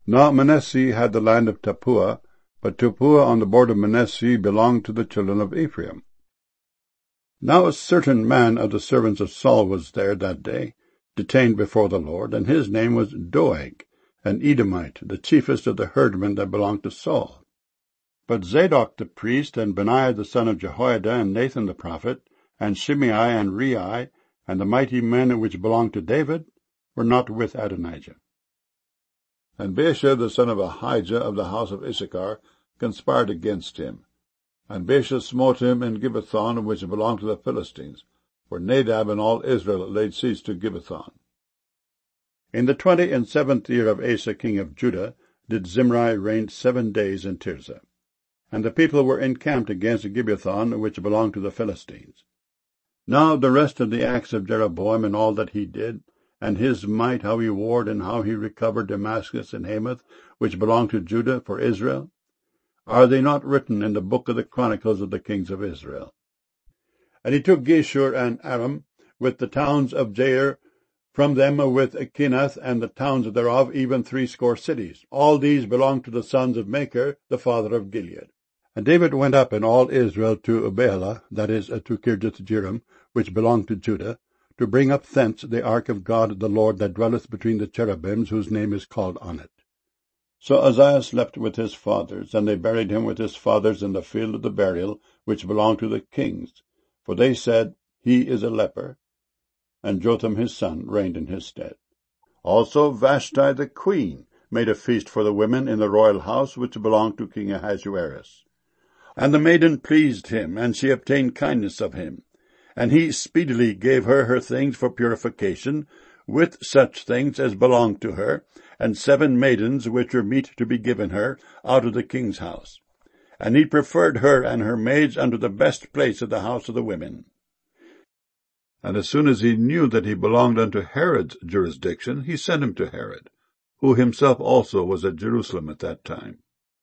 Now Manasseh had the land of Tappuah, but Tappuah on the border of Manasseh belonged to the children of Ephraim. Now a certain man of the servants of Saul was there that day, detained before the Lord, and his name was Doeg, an Edomite, the chiefest of the herdmen that belonged to Saul. But Zadok the priest, and Benaiah the son of Jehoiada, and Nathan the prophet, and Shimei and Rei, and the mighty men which belonged to David, were not with Adonijah. And Baasha the son of Ahijah of the house of Issachar conspired against him. And Baasha smote him in Gibbethon, which belonged to the Philistines, for Nadab and all Israel laid siege to Gibbethon. In the 27th year of Asa king of Judah did Zimri reign 7 days in Tirzah. And the people were encamped against Gibbethon, which belonged to the Philistines. Now the rest of the acts of Jeroboam and all that he did, and his might, how he warred, and how he recovered Damascus and Hamath, which belonged to Judah, for Israel, are they not written in the book of the chronicles of the kings of Israel? And he took Geshur and Aram, with the towns of Jair, from them with Kenath and the towns thereof, even 60 cities. All these belonged to the sons of Machir, the father of Gilead. And David went up in all Israel to Baalah, that is, to Kirjath-jearim, which belonged to Judah, to bring up thence the ark of God the Lord that dwelleth between the cherubims, whose name is called on it. So Uzziah slept with his fathers, and they buried him with his fathers in the field of the burial, which belonged to the kings. For they said, He is a leper. And Jotham his son reigned in his stead. Also Vashti the queen made a feast for the women in the royal house, which belonged to King Ahasuerus. And the maiden pleased him, and she obtained kindness of him. And he speedily gave her things for purification, with such things as belonged to her, and 7 maidens which were meet to be given her, out of the king's house. And he preferred her and her maids unto the best place of the house of the women. And as soon as he knew that he belonged unto Herod's jurisdiction, he sent him to Herod, who himself also was at Jerusalem at that time.